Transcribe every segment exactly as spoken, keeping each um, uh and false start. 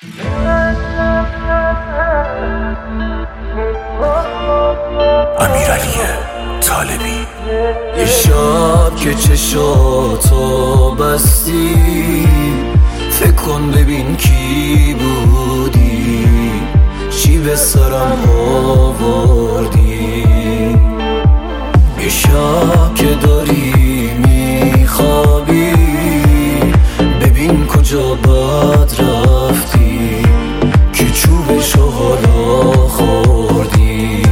امیرعلی طالبی. یه شب که چشاتو بستی، فکر کن ببین کی بودی، چی به سرم آوردی. یه شب که داری میخوابی، ببین کجا بد رفتی، که چوبشو حالا خوردی.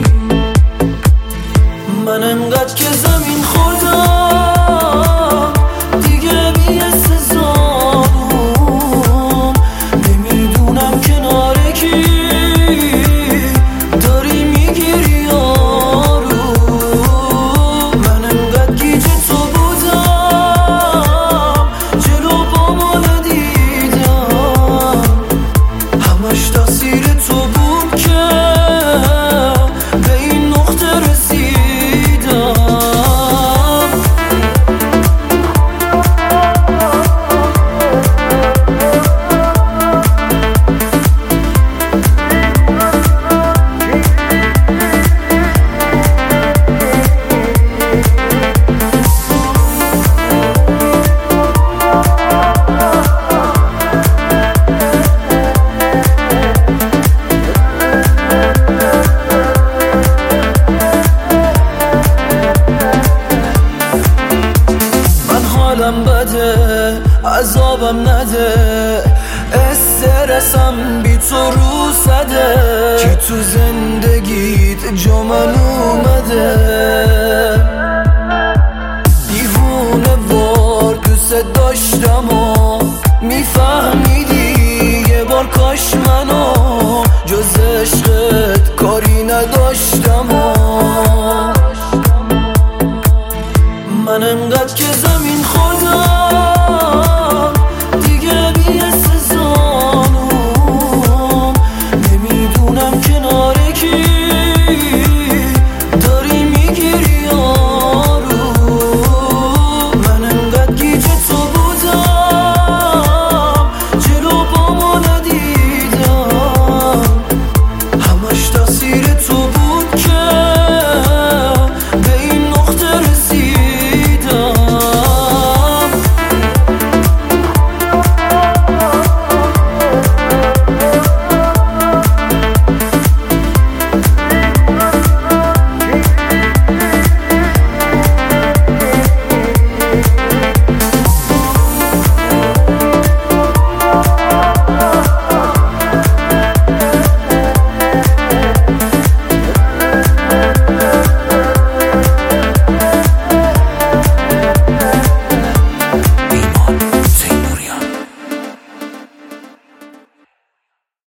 من انقدر که زمین خوردم دیگه بی سزام، نمیدونم کنار کی داری میگیری یارو. من انقدر گیج تو بودم، جلو بابا ندیدم، همش تقصیر تو بود که به این نقطه رسید. حالم بده، عذابم نده، استرسم بی تو رو سده، که تو زندگیت جا من اومده. دیوونه وار دوست داشتم و میفهمیدی یه بار کاش من